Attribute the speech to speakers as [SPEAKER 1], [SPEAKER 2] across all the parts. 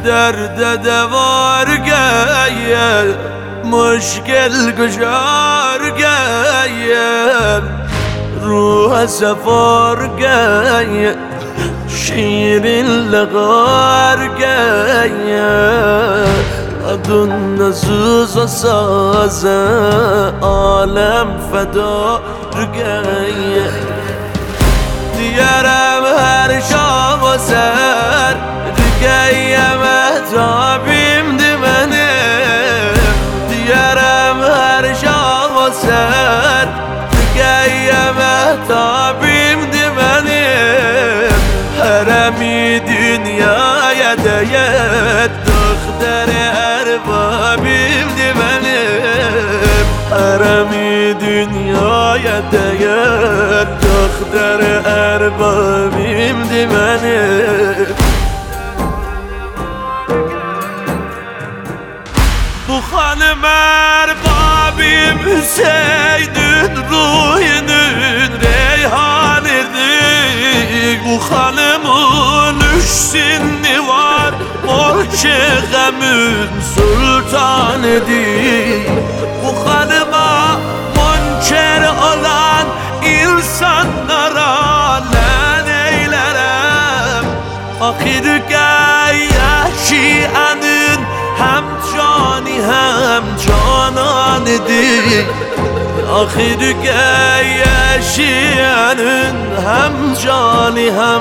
[SPEAKER 1] درد دوار گیم مشکل گشار گیم روح سفار گیم شیرین لغار گیم adın nasıl saze alem feda rügeye Diyerem her şam o ser rügeye mehtabim dimenim Diyerem her şam o ser rügeye mehtabim dimenim Heremi dünyaya değer Dökdere erbabim dimenim Heremi dünyaya değer Dökdere erbabim dimenim Bu hanım erbabim Hüseyin'in ruhunun reyhanidir Bu hanımın üç sinni var O şeğemin sultanıdır Bu hanıma monçer olan insanlara len eylerem Ahir yaşayanın hem cani hem cananıdır Ahir yaşayanın hem cani hem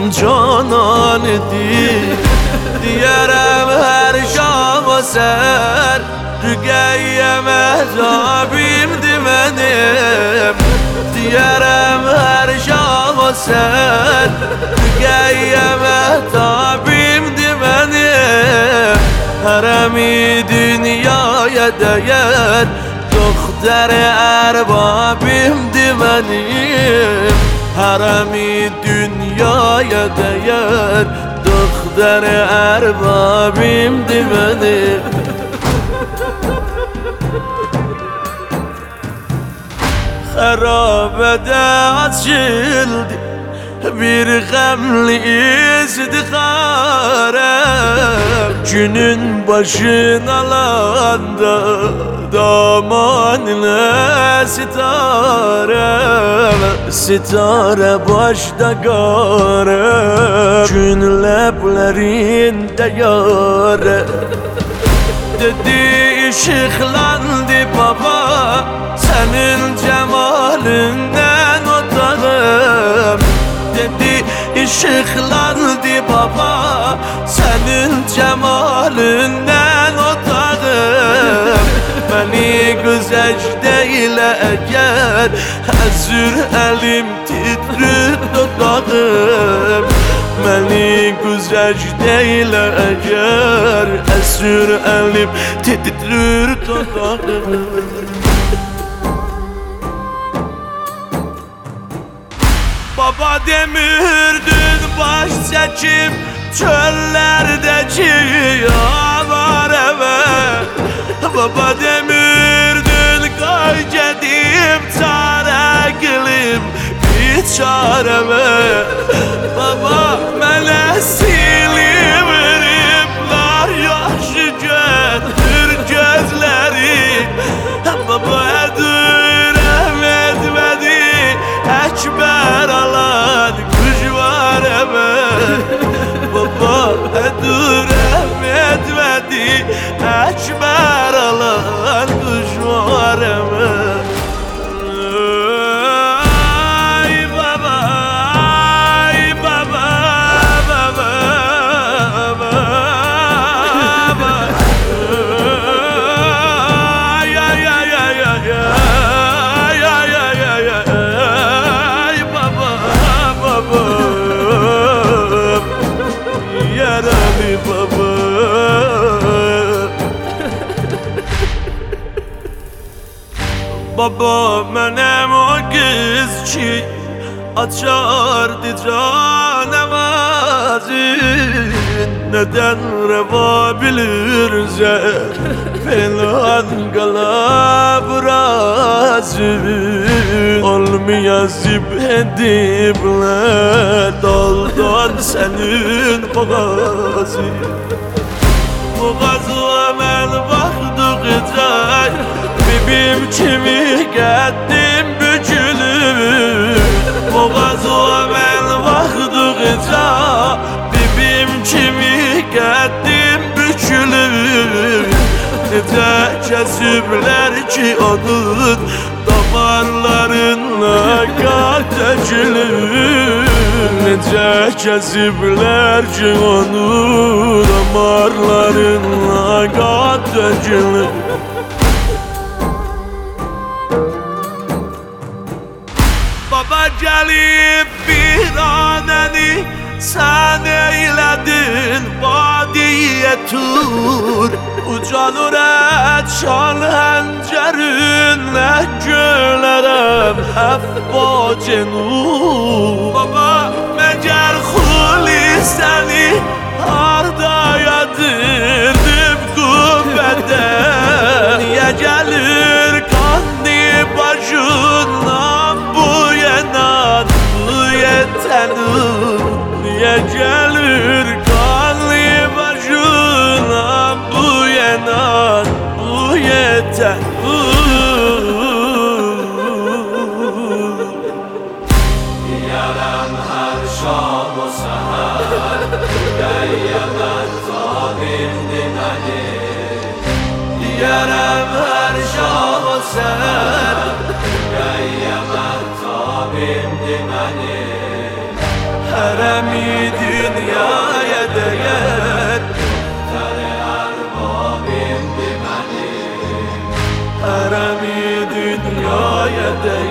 [SPEAKER 1] cananıdır Diyerem her şam o ser Rügeye mehtabim dimenim Diyerem her şam o ser Rügeye mehtabim dimenim Heremi dünyaya değer Dokter erbabim dimenim Heremi dünyaya değer Dokter erbabim dimenim Harabede açıldı bir gemli izdiharem Günün başına alanda damanla sitarem Sitare başta garem Gün leplerinde yarem Dedi ışıklandı baba Senin cemalinden otağım Dedi ışıklandı baba Senin cemalinden otağım Beni güzecde ile eğer Hazır elim titrir dudağım Beni güzecde ile eğer Hazır elim titrir dudağım Baba demirdin baş seçim Çöllerdeki avareme Baba demirdin kaycedim Çare gülüm bir çareme Baba mene silimrimler Yaşı götür gözleri Baba edürem etmedi Ekber alan kuş var eme Baba edurem etmedi Ekber alan kuş var eme Ay baba, ay baba, baba, baba Ay ay ay ay ay ay ay ay ay ay Yaralı baba Baba menem o kız ki Açardı canavazı neden reva bilir zer Falan kala brazil Olmayazip edipler daldan senin boğazı Boğazıma ben baktıkça bibim kimi getdim bükülür Boğazıma ben baktıkça bibim kimi getdim bükülür Nece kesipler ki onun damarlarına dökülür Nece kesipler ki onun damarlarına dökülür Baba gelip bir aneni sen eyledin vadiye tur Ucalır et şan hencerinle gölerem hep bacenur Baba meğer huli seni harda yadirdim kuvvete Niye gelir kanlı başından bu yenan bu yetenur Niye gelir kanlı başına bu yenan bu yeter
[SPEAKER 2] Yarem her şam o seher Geyyemen tabim dimeni
[SPEAKER 1] Yarem her şam o seher
[SPEAKER 2] Geyyemen tabim dimeni
[SPEAKER 1] Heremi dünyaya değer
[SPEAKER 2] Tere erbabim dimeni
[SPEAKER 1] Heremi dünyaya değer